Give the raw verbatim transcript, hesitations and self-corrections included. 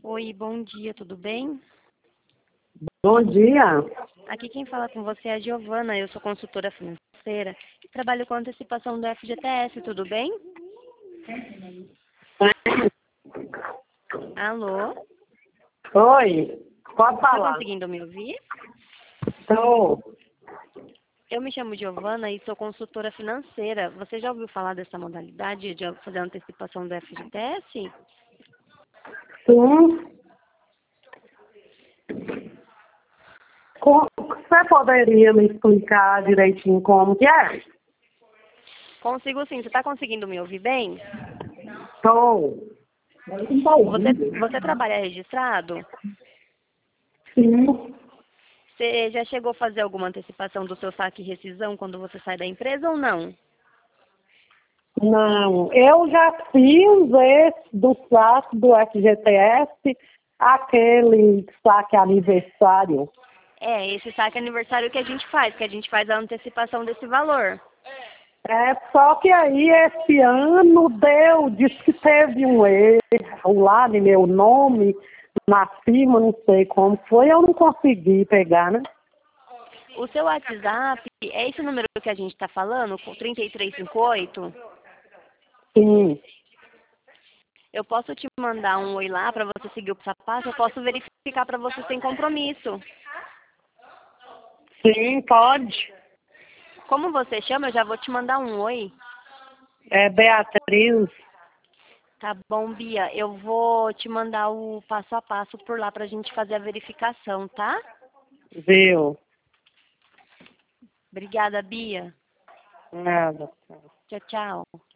Oi, bom dia, tudo bem? Bom dia. Aqui quem fala com você é a Giovana, eu sou consultora financeira e trabalho com antecipação do F G T S, tudo bem? Alô? Oi, pode Tá falar. conseguindo me ouvir? Estou. Eu me chamo Giovana e sou consultora financeira. Você já ouviu falar dessa modalidade de fazer antecipação do F G T S? Sim. Co- Você poderia me explicar direitinho como que é? Consigo sim, você está conseguindo me ouvir bem? Estou. Você, você trabalha registrado? Sim. Você já chegou a fazer alguma antecipação do seu saque e rescisão quando você sai da empresa ou não? Não, eu já fiz esse do saque do F G T S, aquele saque aniversário. É, esse saque aniversário que a gente faz, que a gente faz a antecipação desse valor. É, só que aí esse ano deu, disse que teve um erro lá no meu nome, na firma, não sei como foi, eu não consegui pegar, né? O seu WhatsApp é esse número que a gente está falando, com trinta e três cinquenta e oito? Sim, Eu posso te mandar um oi lá para você seguir o passo a passo, eu posso verificar para você sem compromisso. sim, pode. Como você chama, eu já vou te mandar um oi. É Beatriz. Tá bom, Bia, eu vou te mandar o passo a passo por lá para a gente fazer a verificação, tá? Viu? Obrigada, Bia. Nada. Tchau, tchau.